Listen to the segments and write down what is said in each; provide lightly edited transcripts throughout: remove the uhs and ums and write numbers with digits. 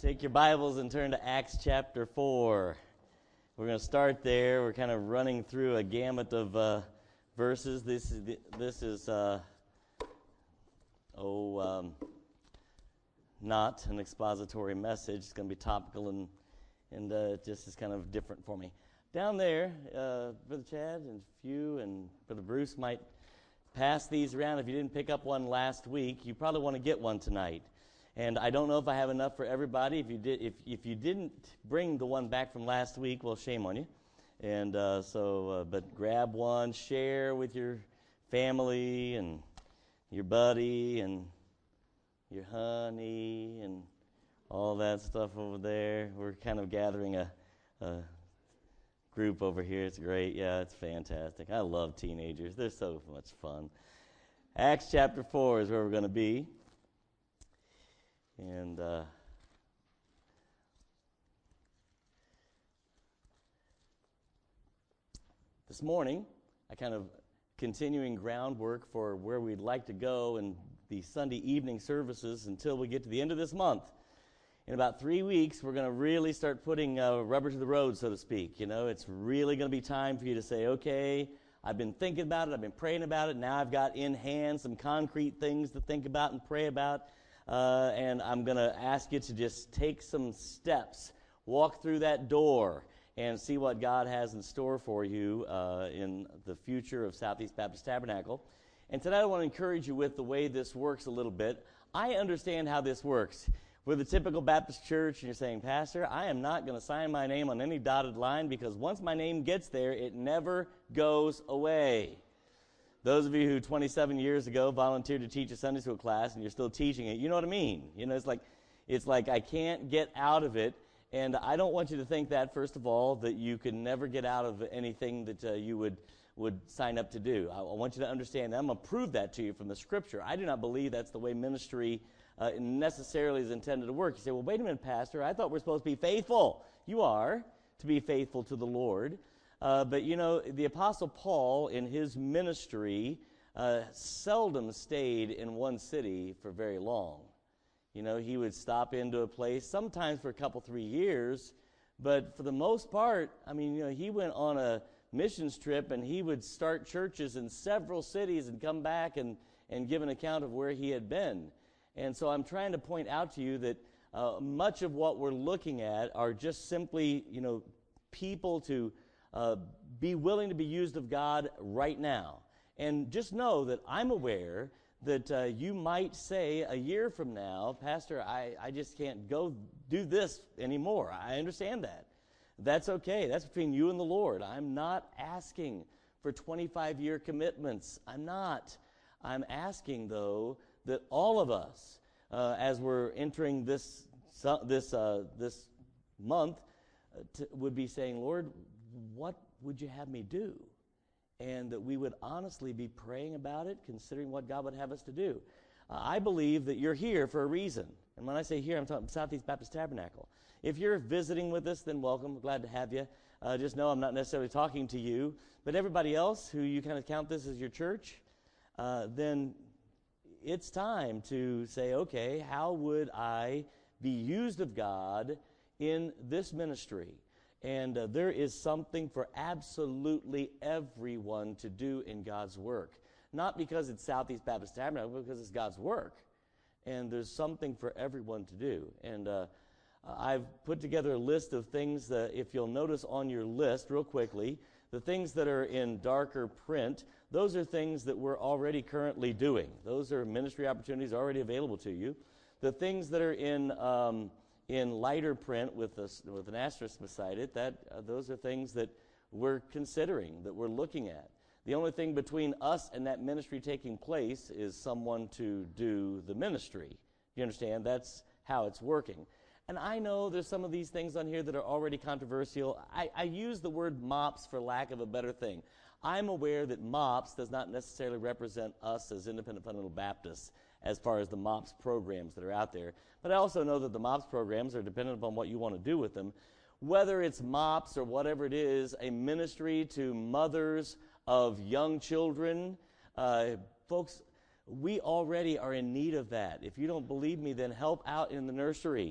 Take your Bibles and turn to Acts chapter 4. We're going to start there. We're kind of running through a gamut of verses. This is not an expository message. It's going to be topical and just is kind of different for me. Down there, Brother Chad and Few and Brother Bruce might pass these around. If you didn't pick up one last week, you probably want to get one tonight. And I don't know if I have enough for everybody. If you didn't bring the one back from last week, well, shame on you. And but grab one, share with your family and your buddy and your honey and all that stuff over there. We're kind of gathering a group over here. It's great. Yeah, it's fantastic. I love teenagers. They're so much fun. Acts chapter 4 is where we're going to be. And this morning, I kind of continuing groundwork for where we'd like to go in the Sunday evening services until we get to the end of this month. In about 3 weeks, we're going to really start putting rubber to the road, so to speak. You know, it's really going to be time for you to say, okay, I've been thinking about it, I've been praying about it, now I've got in hand some concrete things to think about and pray about. And I'm going to ask you to just take some steps, walk through that door, and see what God has in store for you in the future of Southeast Baptist Tabernacle. And tonight I want to encourage you with the way this works a little bit. I understand how this works. We're the typical Baptist church, and you're saying, Pastor, I am not going to sign my name on any dotted line because once my name gets there, it never goes away. Those of you who 27 years ago volunteered to teach a Sunday school class and you're still teaching it, you know what I mean. You know, it's like I can't get out of it, and I don't want you to think that, first of all, that you can never get out of anything that you would sign up to do. I want you to understand that. I'm going to prove that to you from the Scripture. I do not believe that's the way ministry necessarily is intended to work. You say, well, wait a minute, Pastor, I thought we're supposed to be faithful. You are to be faithful to the Lord. But, you know, the Apostle Paul, in his ministry, seldom stayed in one city for very long. You know, he would stop into a place, sometimes for a couple, 3 years, but for the most part, I mean, you know, he went on a missions trip and he would start churches in several cities and come back and give an account of where he had been. And so I'm trying to point out to you that much of what we're looking at are just simply, you know, people to be willing to be used of God right now. And just know that I'm aware that you might say a year from now, Pastor, I just can't go do this anymore. I understand that. That's okay. That's between you and the Lord. I'm not asking for 25-year commitments. I'm not. I'm asking, though, that all of us, as we're entering this month, would be saying, Lord, what would you have me do? And that we would honestly be praying about it, considering what God would have us to do. I believe that you're here for a reason. And when I say here, I'm talking Southeast Baptist Tabernacle. If you're visiting with us, then welcome. Glad to have you. Just know I'm not necessarily talking to you. But everybody else who you kind of count this as your church, then it's time to say, okay, how would I be used of God in this ministry? And there is something for absolutely everyone to do in God's work. Not because it's Southeast Baptist Tabernacle, but because it's God's work. And there's something for everyone to do. And I've put together a list of things that, if you'll notice on your list real quickly, the things that are in darker print, those are things that we're already currently doing. Those are ministry opportunities already available to you. The things that are in lighter print with an asterisk beside it, those are things that we're considering, that we're looking at. The only thing between us and that ministry taking place is someone to do the ministry. You understand? That's how it's working. And I know there's some of these things on here that are already controversial. I use the word MOPS for lack of a better thing. I'm aware that MOPS does not necessarily represent us as Independent Fundamental Baptists as far as the MOPS programs that are out there. But I also know that the MOPS programs are dependent upon what you want to do with them. Whether it's MOPS or whatever it is, a ministry to mothers of young children, folks, we already are in need of that. If you don't believe me, then help out in the nursery.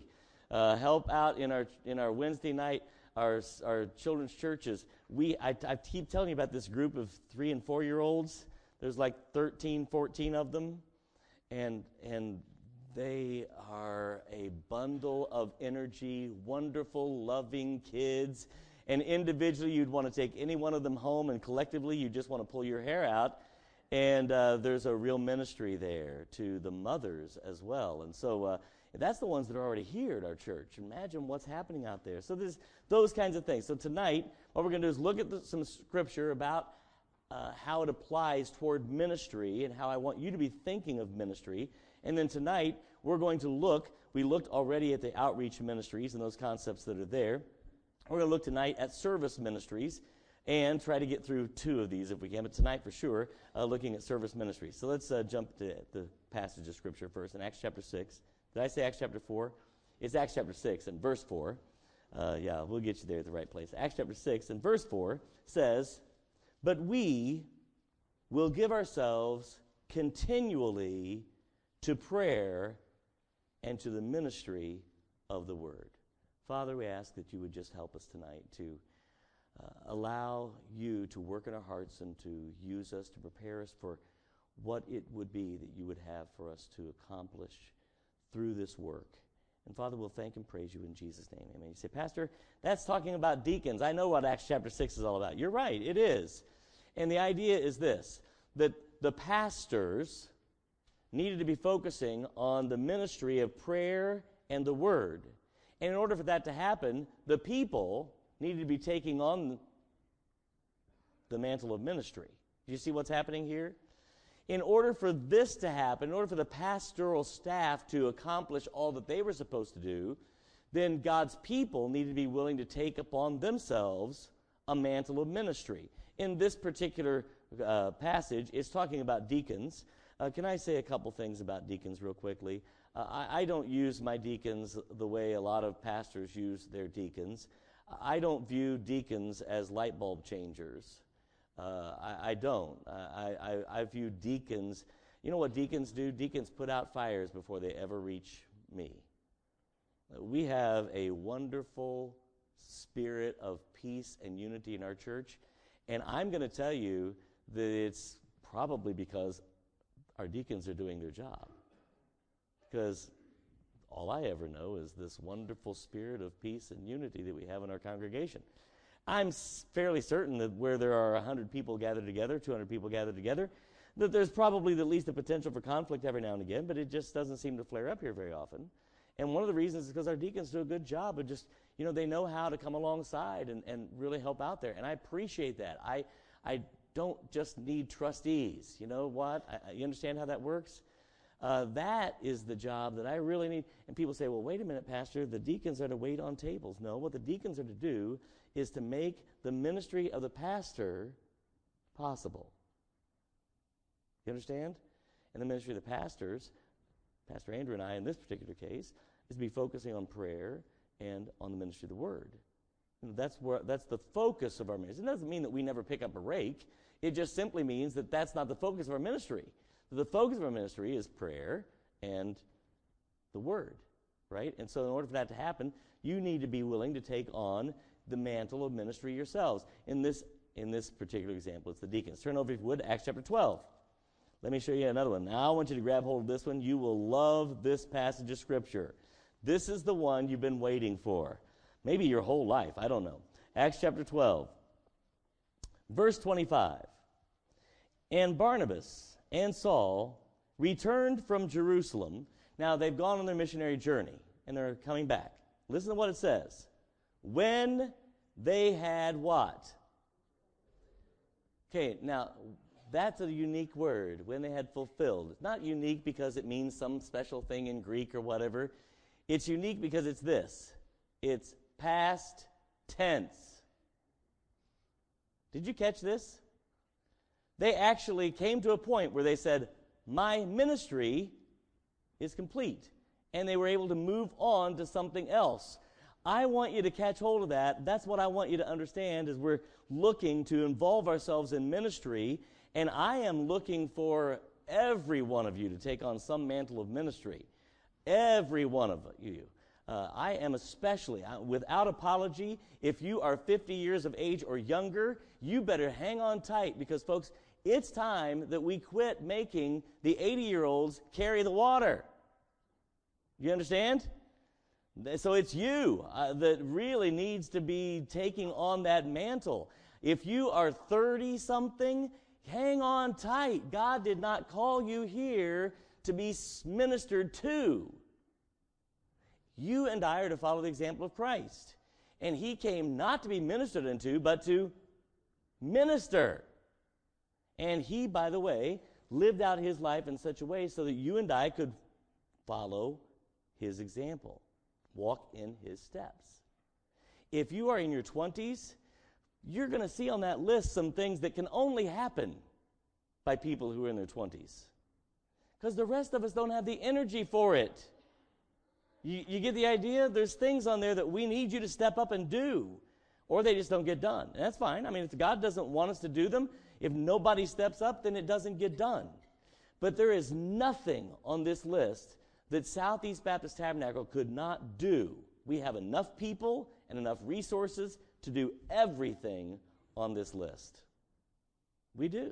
help out in our Wednesday night, our children's churches. I keep telling you about this group of 3 and 4 year olds. There's like 13, 14 of them, and they are a bundle of energy, wonderful, loving kids. And individually, you'd want to take any one of them home, and collectively, you just want to pull your hair out. And there's a real ministry there to the mothers as well. And so that's the ones that are already here at our church. Imagine what's happening out there. So there's those kinds of things. So tonight, what we're going to do is look at some scripture about how it applies toward ministry and how I want you to be thinking of ministry. And then tonight, we're going to we looked already at the outreach ministries and those concepts that are there. We're going to look tonight at service ministries and try to get through 2 of these if we can. But tonight, for sure, looking at service ministries. So let's jump to the passage of Scripture first in Acts chapter 6. Did I say Acts chapter 4? It's Acts chapter 6 and verse 4. Yeah, we'll get you there at the right place. Acts chapter 6 and verse 4 says, "But we will give ourselves continually to prayer and to the ministry of the word." Father, we ask that you would just help us tonight to allow you to work in our hearts and to use us to prepare us for what it would be that you would have for us to accomplish through this work. And Father, we'll thank and praise you in Jesus' name. Amen. You say, "Pastor, that's talking about deacons. I know what Acts chapter 6 is all about." You're right, it is. And the idea is this, that the pastors needed to be focusing on the ministry of prayer and the word. And in order for that to happen, the people needed to be taking on the mantle of ministry. Do you see what's happening here? In order for this to happen, in order for the pastoral staff to accomplish all that they were supposed to do, then God's people needed to be willing to take upon themselves a mantle of ministry. In this particular passage, it's talking about deacons. Can I say a couple things about deacons real quickly? I don't use my deacons the way a lot of pastors use their deacons. I don't view deacons as light bulb changers. I don't. I view deacons, you know what deacons do? Deacons put out fires before they ever reach me. We have a wonderful spirit of peace and unity in our church, and I'm going to tell you that it's probably because our deacons are doing their job. Because all I ever know is this wonderful spirit of peace and unity that we have in our congregation. I'm fairly certain that where there are 100 people gathered together, 200 people gathered together, that there's probably at least a potential for conflict every now and again, but it just doesn't seem to flare up here very often. And one of the reasons is because our deacons do a good job of just, they know how to come alongside and really help out there. And I appreciate that. I don't just need trustees. You know what? You understand how that works? That is the job that I really need. And people say, well, wait a minute, Pastor, the deacons are to wait on tables. No, what the deacons are to do is to make the ministry of the pastor possible. You understand? And the ministry of the pastors, Pastor Andrew and I in this particular case, is to be focusing on prayer and on the ministry of the word. That's the focus of our ministry. It doesn't mean that we never pick up a rake. It just simply means that that's not the focus of our ministry. The focus of our ministry is prayer and the word, right? And so in order for that to happen, you need to be willing to take on the mantle of ministry yourselves. In this particular example, it's the deacons. Turn over, if you would, to Acts chapter 12. Let me show you another one. Now I want you to grab hold of this one. You will love this passage of Scripture. This is the one you've been waiting for. Maybe your whole life. I don't know. Acts chapter 12, verse 25. And Barnabas and Saul returned from Jerusalem. Now, they've gone on their missionary journey, and they're coming back. Listen to what it says. When they had what? Okay, now, that's a unique word, when they had fulfilled. It's not unique because it means some special thing in Greek or whatever. It's unique because it's this. It's past tense. Did you catch this? They actually came to a point where they said, my ministry is complete. And they were able to move on to something else. I want you to catch hold of that. That's what I want you to understand as we're looking to involve ourselves in ministry. And I am looking for every one of you to take on some mantle of ministry. Every one of you. I am especially, without apology, if you are 50 years of age or younger, you better hang on tight because, folks, it's time that we quit making the 80-year-olds carry the water. You understand? So it's you that really needs to be taking on that mantle. If you are 30-something, hang on tight. God did not call you here to be ministered to. You and I are to follow the example of Christ. And he came not to be ministered unto, but to minister. And he, by the way, lived out his life in such a way so that you and I could follow his example, walk in his steps. If you are in your 20s, you're going to see on that list some things that can only happen by people who are in their 20s. Because the rest of us don't have the energy for it. You get the idea? There's things on there that we need you to step up and do, or they just don't get done. And that's fine. I mean, if God doesn't want us to do them, if nobody steps up, then it doesn't get done. But there is nothing on this list that Southeast Baptist Tabernacle could not do. We have enough people and enough resources to do everything on this list. We do.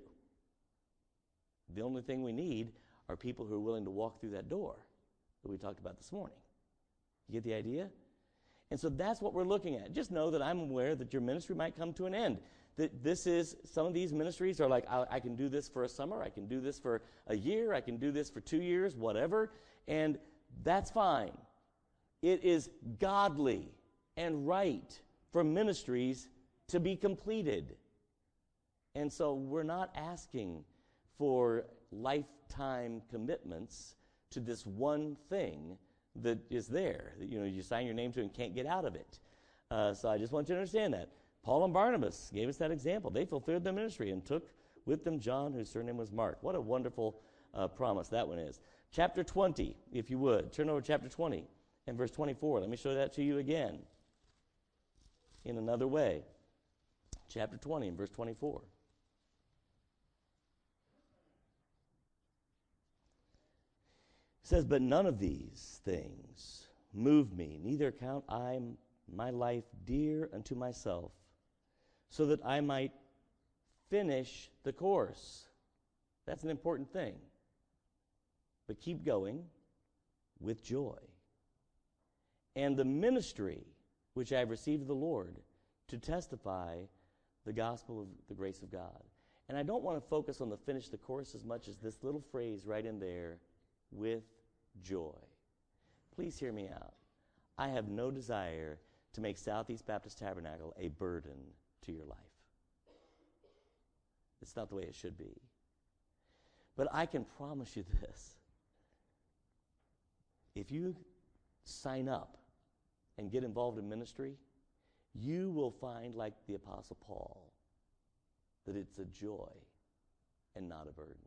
The only thing we need are people who are willing to walk through that door that we talked about this morning. You get the idea? And so that's what we're looking at. Just know that I'm aware that your ministry might come to an end. That this is, some of these ministries are like, I can do this for a summer, I can do this for a year, I can do this for 2 years, whatever, and that's fine. It is godly and right for ministries to be completed. And so we're not asking for lifetime commitments to this one thing that is there, that, you sign your name to and can't get out of it. So I just want you to understand that. Paul and Barnabas gave us that example. They fulfilled their ministry and took with them John, whose surname was Mark. What a wonderful promise that one is. Chapter 20, if you would. Turn over to chapter 20 and verse 24. Let me show that to you again in another way. Chapter 20 and verse 24. It says, "But none of these things move me, neither count I my life dear unto myself, so that I might finish the course." That's an important thing. But keep going with joy. "And the ministry which I have received of the Lord, to testify the gospel of the grace of God." And I don't want to focus on the finish the course as much as this little phrase right in there, with joy. Please hear me out. I have no desire to make Southeast Baptist Tabernacle a burden to your life. It's not the way it should be. But I can promise you this. If you sign up and get involved in ministry, you will find, like the Apostle Paul, that it's a joy and not a burden.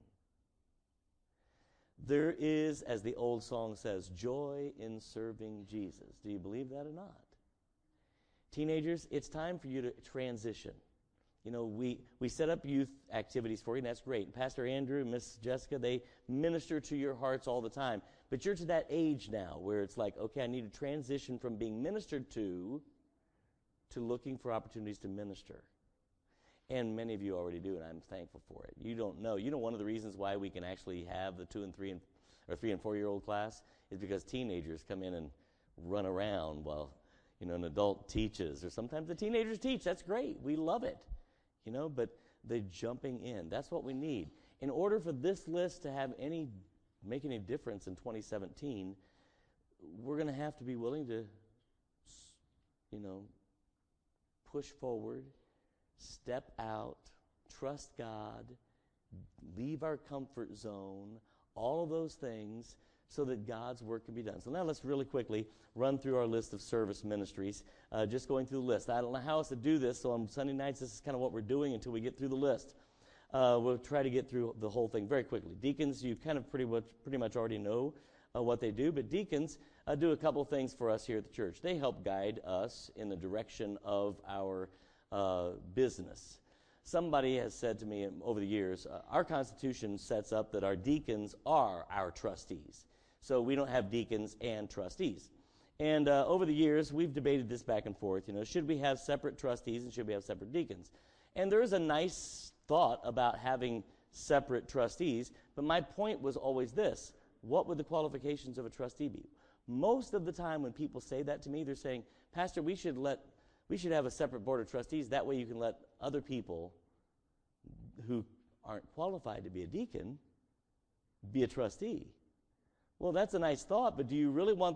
There is, as the old song says, joy in serving Jesus. Do you believe that or not? Teenagers, it's time for you to transition. We set up youth activities for you, and that's great. Pastor Andrew and Miss Jessica, they minister to your hearts all the time. But you're to that age now where it's like, okay, I need to transition from being ministered to looking for opportunities to minister. And many of you already do, and I'm thankful for it. You don't know. One of the reasons why we can actually have the 2 and 3 or 3 and 4 year old class is because teenagers come in and run around while an adult teaches, or sometimes the teenagers teach. That's great. We love it. But they're jumping in. That's what we need. In order for this list to make any difference in 2017, we're going to have to be willing to, push forward, step out, trust God, leave our comfort zone, all of those things, so that God's work can be done. So now let's really quickly run through our list of service ministries, just going through the list. I don't know how else to do this, so on Sunday nights, this is kind of what we're doing until we get through the list. We'll try to get through the whole thing very quickly. Deacons, you kind of pretty much already know what they do, but deacons do a couple of things for us here at the church. They help guide us in the direction of our business. Somebody has said to me over the years, our Constitution sets up that our deacons are our trustees. So we don't have deacons and trustees. And over the years, we've debated this back and forth. Should we have separate trustees and should we have separate deacons? And there is a nice thought about having separate trustees, but my point was always this: what would the qualifications of a trustee be? Most of the time when people say that to me, they're saying, Pastor, we should have a separate board of trustees. That way you can let other people who aren't qualified to be a deacon be a trustee. Well, that's a nice thought, but do you really want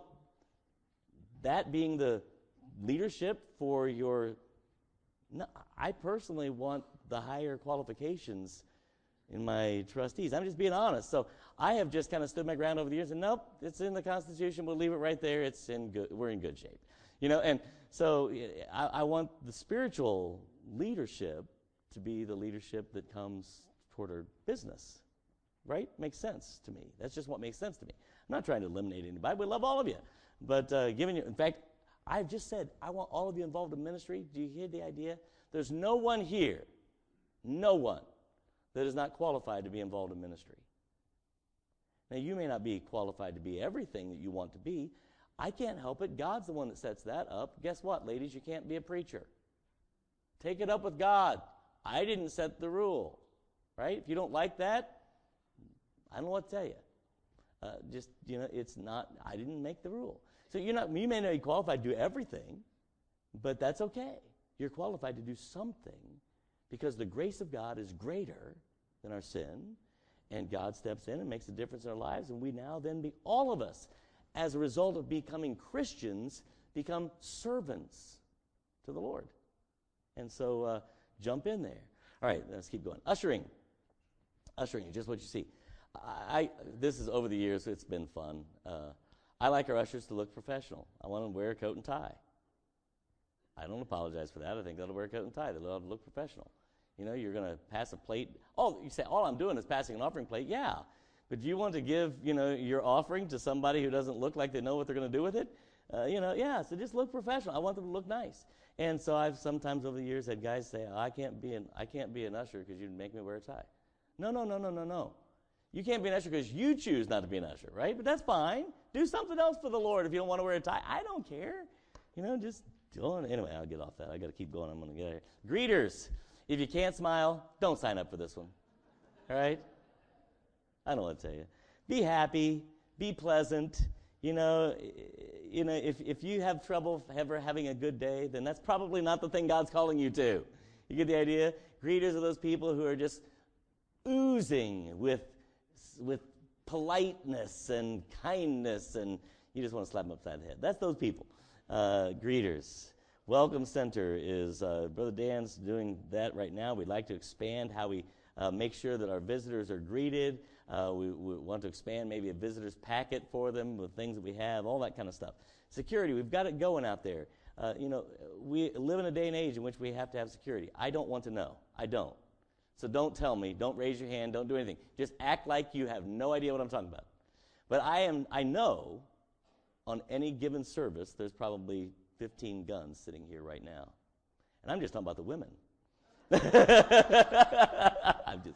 that being the leadership for your... No, I personally want the higher qualifications in my trustees. I'm just being honest. So I have just kind of stood my ground over the years, and nope, it's in the Constitution. We'll leave it right there. We're in good shape. And so I want the spiritual leadership to be the leadership that comes toward our business, right? Makes sense to me. That's just what makes sense to me. I'm not trying to eliminate anybody. We love all of you. But in fact, I've just said, I want all of you involved in ministry. Do you hear the idea? There's no one here, no one, that is not qualified to be involved in ministry. Now, you may not be qualified to be everything that you want to be. I can't help it. God's the one that sets that up. Guess what, ladies? You can't be a preacher. Take it up with God. I didn't set the rule, right? If you don't like that, I don't know what to tell you. It's not, I didn't make the rule. So you may not be qualified to do everything, but that's okay. You're qualified to do something because the grace of God is greater than our sin, and God steps in and makes a difference in our lives, and we now then all of us, as a result of becoming Christians, become servants to the Lord. And so jump in there. All right, let's keep going. Ushering, just what you see. This is over the years, it's been fun. I like our ushers to look professional. I want them to wear a coat and tie. I don't apologize for that. I think they'll wear a coat and tie. They'll look professional. You're going to pass a plate. Oh, you say, all I'm doing is passing an offering plate. Yeah. But do you want to give, your offering to somebody who doesn't look like they know what they're going to do with it? So just look professional. I want them to look nice. And so I've sometimes over the years had guys say, I can't be an usher because you'd make me wear a tie. No. You can't be an usher because you choose not to be an usher, right? But that's fine. Do something else for the Lord if you don't want to wear a tie. I don't care. Just do it. Anyway, I'll get off that. I got to keep going. I'm going to get out of here. Greeters. If you can't smile, don't sign up for this one. All right? I don't know what to tell you. Be happy. Be pleasant. If you have trouble ever having a good day, then that's probably not the thing God's calling you to. You get the idea? Greeters are those people who are just oozing with politeness and kindness, and you just want to slap them upside the head. That's those people. Greeters. Welcome Center is, Brother Dan's doing that right now. We'd like to expand how we make sure that our visitors are greeted. We want to expand maybe a visitor's packet for them with things that we have, all that kind of stuff. Security, we've got it going out there. We live in a day and age in which we have to have security. I don't want to know. I don't. So don't tell me. Don't raise your hand. Don't do anything. Just act like you have no idea what I'm talking about. But I know on any given service there's probably 15 guns sitting here right now. And I'm just talking about the women. I'm just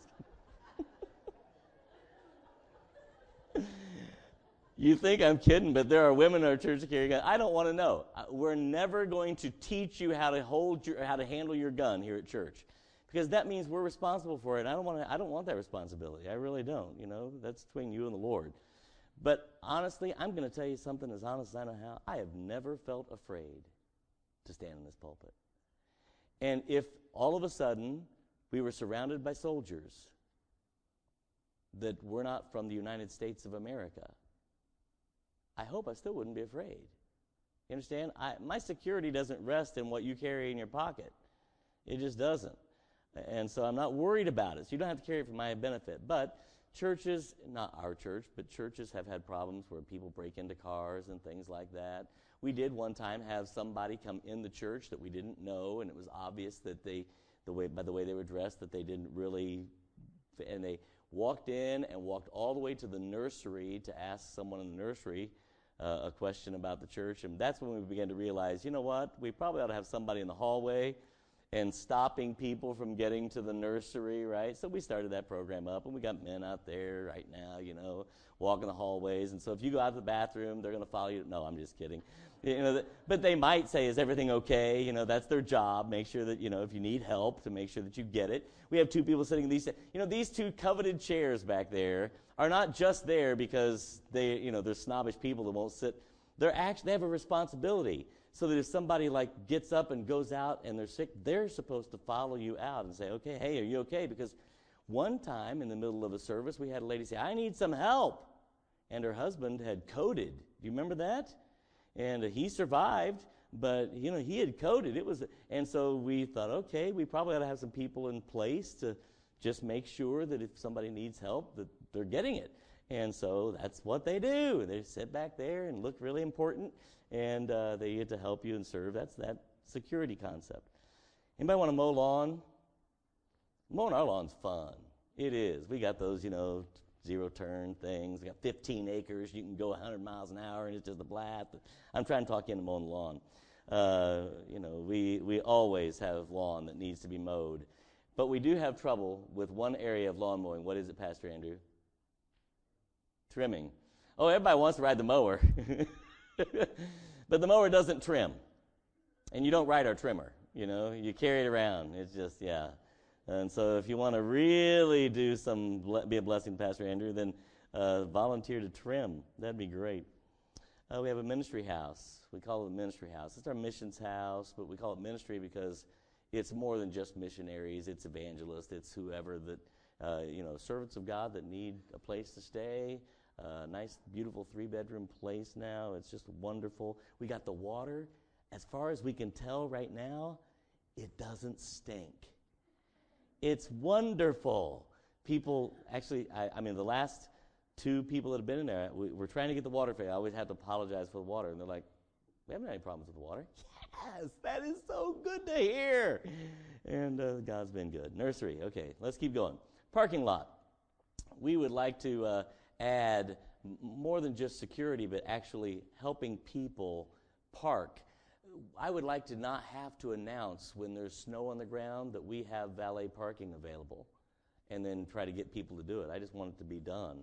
kidding. You think I'm kidding, but there are women in our church that carry guns. I don't want to know. We're never going to teach you how to handle your gun here at church, because that means we're responsible for it. I don't want that responsibility. I really don't. That's between you and the Lord. But honestly, I'm going to tell you something as honest as I know how. I have never felt afraid to stand in this pulpit. And if all of a sudden we were surrounded by soldiers that were not from the United States of America, I hope I still wouldn't be afraid. You understand? My security doesn't rest in what you carry in your pocket. It just doesn't. And so I'm not worried about it. So you don't have to carry it for my benefit. But churches, not our church, but churches have had problems where people break into cars and things like that. We did one time have somebody come in the church that we didn't know, and it was obvious that by the way they were dressed, that they didn't really, and they walked in and walked all the way to the nursery to ask someone in the nursery a question about the church. And that's when we began to realize, you know what, we probably ought to have somebody in the hallway and stopping people from getting to the nursery, right? So we started that program up, and we got men out there right now, walking the hallways. And so if you go out to the bathroom, they're going to follow you. No, I'm just kidding. But they might say, is everything okay? That's their job. Make sure that, if you need help, to make sure that you get it. We have two people sitting in these two coveted chairs back there are not just there because they're snobbish people that won't sit. They have a responsibility. So that if somebody gets up and goes out and they're sick, they're supposed to follow you out and say, okay, hey, are you okay? Because one time in the middle of a service, we had a lady say, I need some help. And her husband had coded. Do you remember that? And he survived, but, he had coded. And so we thought, okay, we probably ought to have some people in place to just make sure that if somebody needs help, that they're getting it. And so that's what they do. They sit back there and look really important, and they get to help you and serve. That's that security concept. Anybody want to mow lawn? Mowing our lawn's fun. It is. We got those, zero-turn things. We got 15 acres. You can go 100 miles an hour, and it's just a blast. I'm trying to talk you into mowing the lawn. We always have lawn that needs to be mowed. But we do have trouble with one area of lawn mowing. What is it, Pastor Andrew? Trimming. Oh, everybody wants to ride the mower. But the mower doesn't trim. And you don't ride our trimmer. You carry it around. It's just, yeah. And so if you want to really be a blessing to Pastor Andrew, then volunteer to trim. That'd be great. We have a ministry house. We call it a ministry house. It's our missions house, but we call it ministry because it's more than just missionaries. It's evangelists. It's whoever that, servants of God that need a place to stay. Nice, beautiful 3-bedroom place now. It's just wonderful. We got the water. As far as we can tell right now, it doesn't stink. It's wonderful. People, actually, the last 2 people that have been in there, we're trying to get the water fixed. I always have to apologize for the water. And they're like, we haven't had any problems with the water. Yes, that is so good to hear. And God's been good. Nursery, okay, let's keep going. Parking lot. We would like to add more than just security, but actually helping people park. I would like to not have to announce when there's snow on the ground that we have valet parking available and then try to get people to do it. I just want it to be done.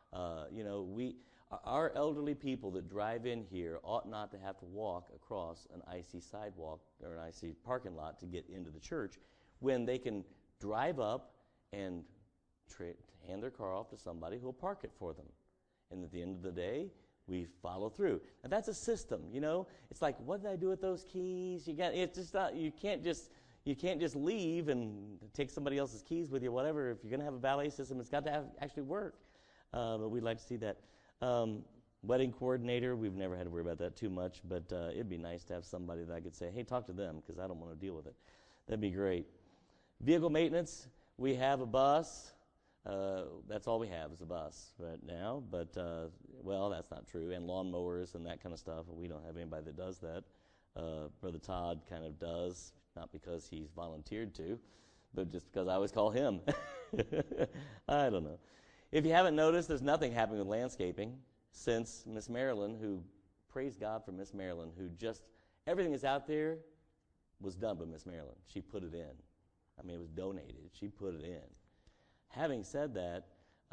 Our elderly people that drive in here ought not to have to walk across an icy sidewalk or an icy parking lot to get into the church when they can drive up and hand their car off to somebody who will park it for them. And at the end of the day, we follow through. Now that's a system, It's like, what did I do with those keys? You can't just leave and take somebody else's keys with you, whatever. If you're going to have a valet system, it's got to actually work. But we'd like to see that. Wedding coordinator, we've never had to worry about that too much, but it'd be nice to have somebody that I could say, hey, talk to them, because I don't want to deal with it. That'd be great. Vehicle maintenance, we have a bus. That's all we have is a bus right now, but, that's not true, and lawnmowers and that kind of stuff. We don't have anybody that does that. Brother Todd kind of does, not because he's volunteered to, but just because I always call him. I don't know. If you haven't noticed, there's nothing happening with landscaping since Miss Marilyn, praise God for Miss Marilyn, everything that's out there was done by Miss Marilyn. She put it in. It was donated. She put it in. Having said that,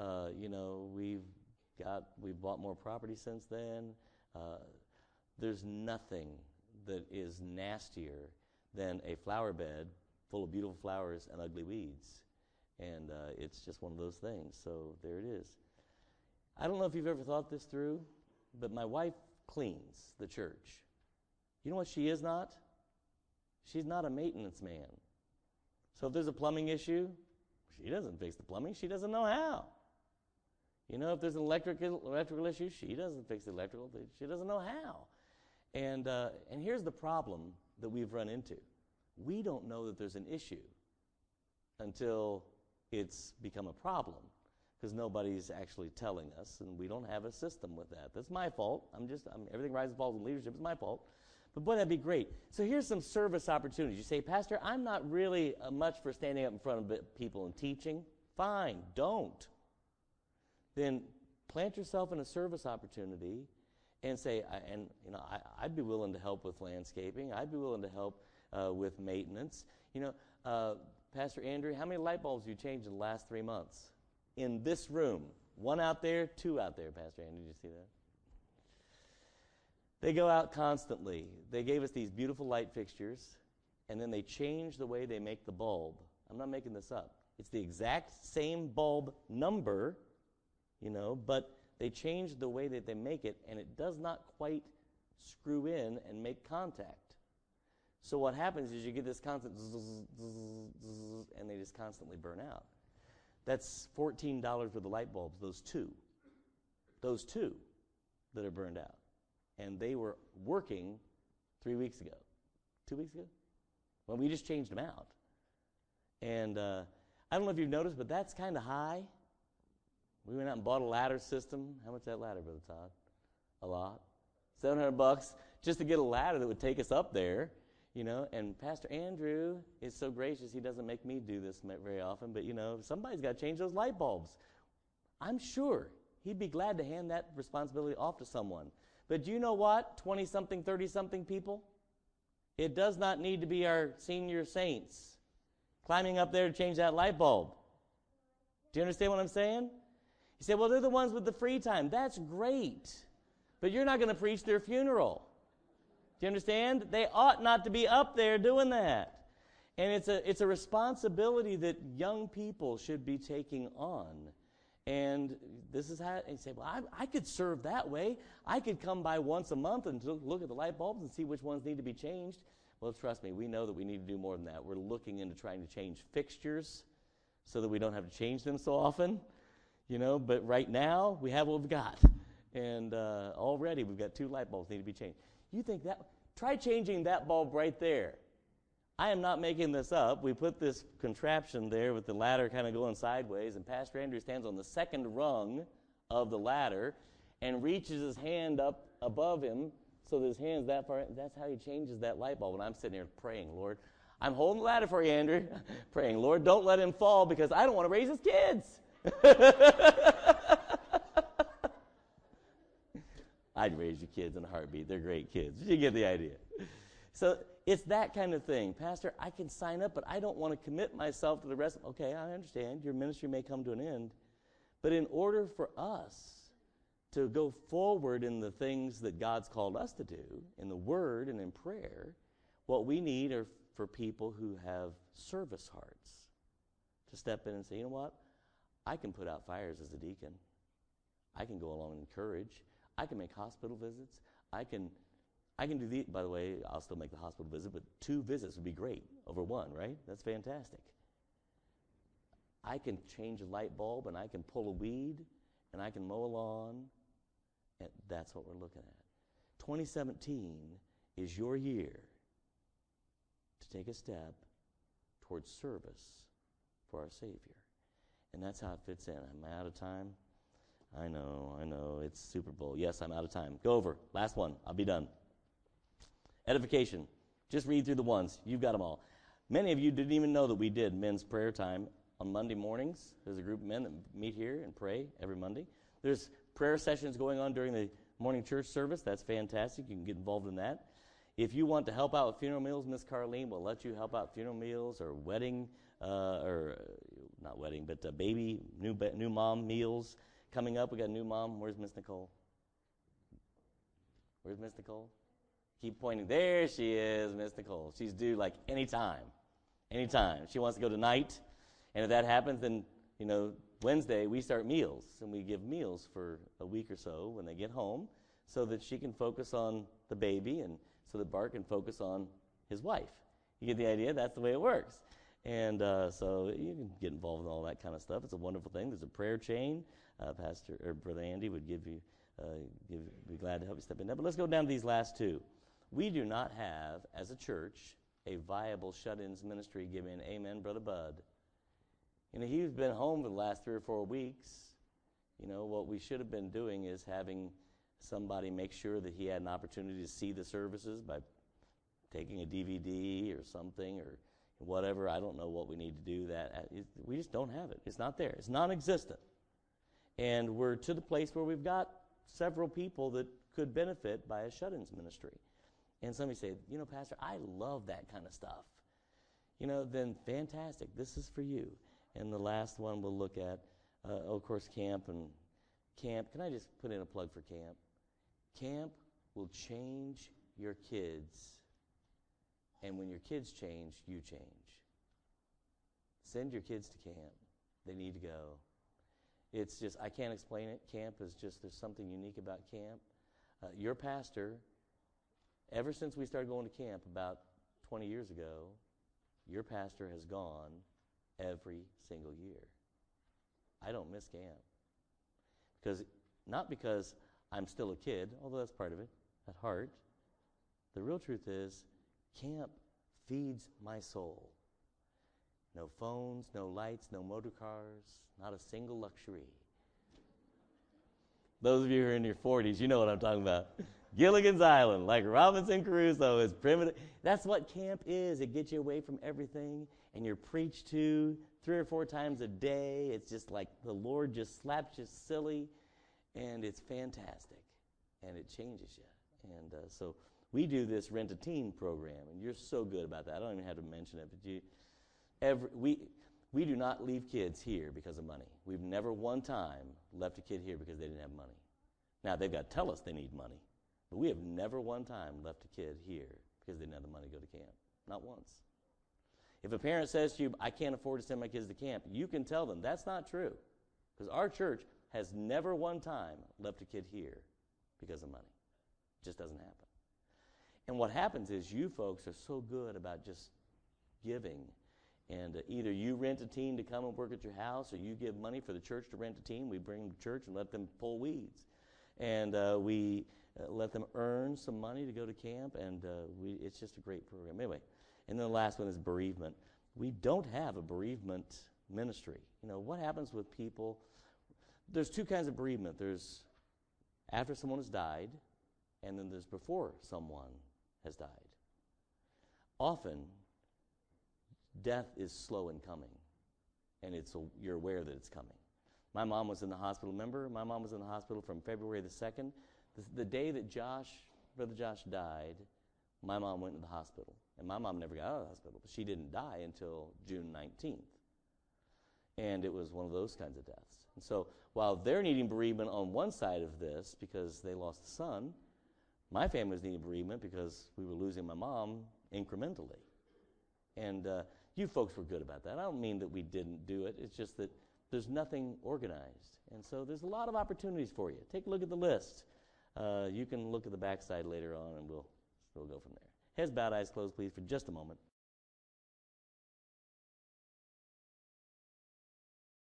we've bought more property since then. There's nothing that is nastier than a flower bed full of beautiful flowers and ugly weeds. And it's just one of those things. So there it is. I don't know if you've ever thought this through, but my wife cleans the church. You know what she is not? She's not a maintenance man. So if there's a plumbing issue, she doesn't fix the plumbing. She doesn't know how. If there's an electrical issue, she doesn't fix the electrical. She doesn't know how. And here's the problem that we've run into. We don't know that there's an issue until it's become a problem, because nobody's actually telling us, and we don't have a system with that. That's my fault. Everything rises and falls in leadership. It's my fault. But boy, that'd be great. So here's some service opportunities. You say, Pastor, I'm not really much for standing up in front of people and teaching. Fine, don't. Then plant yourself in a service opportunity and say, I'd be willing to help with landscaping. I'd be willing to help with maintenance. Pastor Andrew, how many light bulbs have you changed in the last 3 months? In this room. 1 out there, 2 out there, Pastor Andrew. Did you see that? They go out constantly. They gave us these beautiful light fixtures, and then they change the way they make the bulb. I'm not making this up. It's the exact same bulb number, but they change the way that they make it, and it does not quite screw in and make contact. So what happens is you get this constant zzz, zzz, zzz, and they just constantly burn out. That's $14 worth of light bulbs, those two that are burned out. And they were working 3 weeks ago. 2 weeks ago? Well, we just changed them out. And I don't know if you've noticed, but that's kind of high. We went out and bought a ladder system. How much is that ladder, Brother Todd? A lot. $700 just to get a ladder that would take us up there, And Pastor Andrew is so gracious. He doesn't make me do this very often, but, somebody's got to change those light bulbs. I'm sure he'd be glad to hand that responsibility off to someone. But do you know what, 20-something, 30-something people? It does not need to be our senior saints climbing up there to change that light bulb. Do you understand what I'm saying? You say, well, they're the ones with the free time. That's great. But you're not going to preach their funeral. Do you understand? They ought not to be up there doing that. And it's a responsibility that young people should be taking on. And this is how, and you say, well, I could serve that way. I could come by once a month and look at the light bulbs and see which ones need to be changed. Well, trust me, we know that we need to do more than that. We're looking into trying to change fixtures so that we don't have to change them so often, But right now, we have what we've got. And already we've got 2 light bulbs need to be changed. You think that? Try changing that bulb right there. I am not making this up. We put this contraption there with the ladder kind of going sideways, and Pastor Andrew stands on the second rung of the ladder and reaches his hand up above him so that his hand's that far. That's how he changes that light bulb. And I'm sitting here praying, Lord, I'm holding the ladder for you, Andrew. Praying, Lord, don't let him fall because I don't want to raise his kids. I'd raise your kids in a heartbeat. They're great kids. You get the idea. So it's that kind of thing. Pastor, I can sign up, but I don't want to commit myself to the rest. Okay, I understand. Your ministry may come to an end. But in order for us to go forward in the things that God's called us to do, in the Word and in prayer, what we need are for people who have service hearts to step in and say, you know what? I can put out fires as a deacon. I can go along and encourage. I can make hospital visits. I can do the, by the way, I'll still make the hospital visit, but 2 visits would be great over 1, right? That's fantastic. I can change a light bulb, and I can pull a weed, and I can mow a lawn, and that's what we're looking at. 2017 is your year to take a step towards service for our Savior. And that's how it fits in. I'm out of time. I know, it's Super Bowl. Yes, I'm out of time. Go over. Last one. I'll be done. Edification. Just read through the ones. You've got them all. Many of you didn't even know that we did men's prayer time on Monday mornings. There's a group of men that meet here and pray every Monday. There's prayer sessions going on during the morning church service. That's fantastic. You can get involved in that. If you want to help out with funeral meals, Miss Carlene will let you help out funeral meals or wedding, or not wedding, but baby, new mom meals coming up. We got a new mom. Where's Miss Nicole? Where's Miss Nicole? Keep pointing. There she is, Miss Nicole. She's due like anytime. Anytime. She wants to go tonight. And if that happens, then, Wednesday we start meals. And we give meals for a week or so when they get home so that she can focus on the baby and so that Bart can focus on his wife. You get the idea? That's the way it works. And so you can get involved in all that kind of stuff. It's a wonderful thing. There's a prayer chain. Brother Andy would be glad to help you step in there. But let's go down to these last 2. We do not have, as a church, a viable shut-ins ministry. Give me an amen, Brother Bud. He's been home for the last 3 or 4 weeks. What we should have been doing is having somebody make sure that he had an opportunity to see the services by taking a DVD or something or whatever. I don't know what we need to do that. We just don't have it. It's not there. It's non-existent. And we're to the place where we've got several people that could benefit by a shut-ins ministry. and somebody say, Pastor, I love that kind of stuff, then fantastic. This is for you. And the last one we'll look at, of course, camp. Can I just put in a plug for camp? Camp will change your kids. And when your kids change, you change. Send your kids to camp. They need to go. It's just, I can't explain it. Camp is just, there's something unique about camp. Your pastor, ever since we started going to camp about 20 years ago, your pastor has gone every single year. I don't miss camp. Not because I'm still a kid, although that's part of it, at heart. The real truth is, camp feeds my soul. No phones, no lights, no motor cars, not a single luxury. Those of you who are in your 40s, you know what I'm talking about. Gilligan's Island, like Robinson Crusoe, is primitive. That's what camp is. It gets you away from everything, and you're preached to 3 or 4 times a day. It's just like the Lord just slaps you silly, and it's fantastic, and it changes you. And so we do this Rent-A-Teen program, and you're so good about that. I don't even have to mention it, but we do not leave kids here because of money. We've never one time left a kid here because they didn't have money. Now, they've got to tell us they need money, but we have never one time left a kid here because they didn't have the money to go to camp. Not once. If a parent says to you, I can't afford to send my kids to camp, you can tell them that's not true, because our church has never one time left a kid here because of money. It just doesn't happen. And what happens is you folks are so good about just giving. And either you rent a teen to come and work at your house, or you give money for the church to rent a teen. We bring them to church and let them pull weeds. And we let them earn some money to go to camp, and it's just a great program. Anyway, and then the last one is bereavement. We don't have a bereavement ministry. What happens with people? There's 2 kinds of bereavement. There's after someone has died, and then there's before someone has died. Often, death is slow in coming, and you're aware that it's coming. My mom was in the hospital. Remember, my mom was in the hospital from February the 2nd. The day that Brother Josh died, my mom went to the hospital. And my mom never got out of the hospital, but she didn't die until June 19th. And it was one of those kinds of deaths. And so while they're needing bereavement on one side of this because they lost a son, my family was needing bereavement because we were losing my mom incrementally. And you folks were good about that. I don't mean that we didn't do it. It's just that there's nothing organized. And so there's a lot of opportunities for you. Take a look at the list. You can look at the backside later on, and we'll go from there. Heads bowed, eyes closed, please, for just a moment.